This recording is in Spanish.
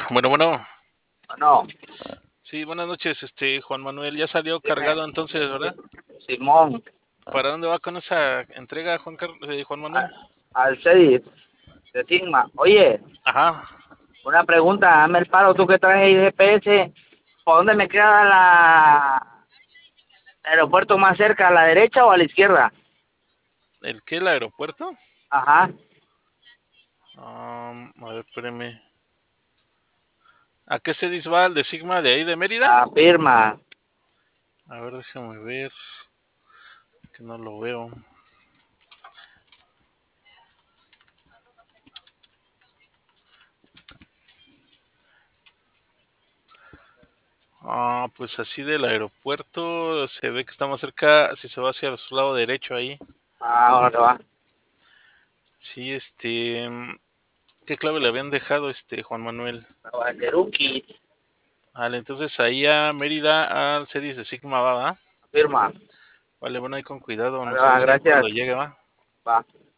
Bueno, bueno. No, Sí, buenas noches, Juan Manuel. Ya salió dime, cargado entonces, ¿verdad? Simón, ¿Para dónde va con esa entrega, Juan Manuel? a- al CEDIF de Sigma. Oye, Ajá. una pregunta, hazme el paro, tú que traes el GPS, ¿por dónde me queda el aeropuerto más cerca, a la derecha o a la izquierda? ¿El qué? ¿El aeropuerto? Ajá, A ver, espérame. ¿A qué se va el de Sigma de ahí de Mérida? afirma. A ver, déjame ver, que no lo veo. Pues así del aeropuerto se ve que está más cerca, si se va hacia su lado derecho ahí. Ah, ¿dónde va? Sí, ¿qué clave le habían dejado, Juan Manuel? Guateruki, Vale, entonces ahí a Mérida, al CEDIS de Sigma va, ¿va? afirma. Vale, bueno, ahí con cuidado, Vale, nos va, avisa gracias. cuando llegue, va. Va.